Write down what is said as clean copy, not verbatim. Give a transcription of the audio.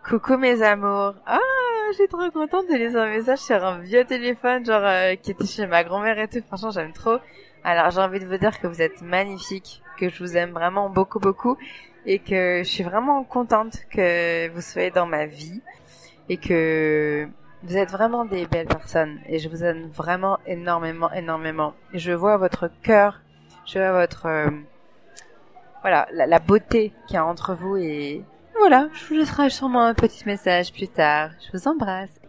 Coucou mes amours. Ah, j'ai trop contente de laisser un message sur un vieux téléphone, qui était chez ma grand-mère et tout. Franchement, j'aime trop. Alors, j'ai envie de vous dire que vous êtes magnifiques, que je vous aime vraiment beaucoup, beaucoup, et que je suis vraiment contente que vous soyez dans ma vie, et que vous êtes vraiment des belles personnes, et je vous aime vraiment énormément, énormément. Et je vois votre cœur, je vois votre, voilà, la beauté qu'il y a entre vous, et voilà, je vous laisserai sûrement un petit message plus tard. Je vous embrasse.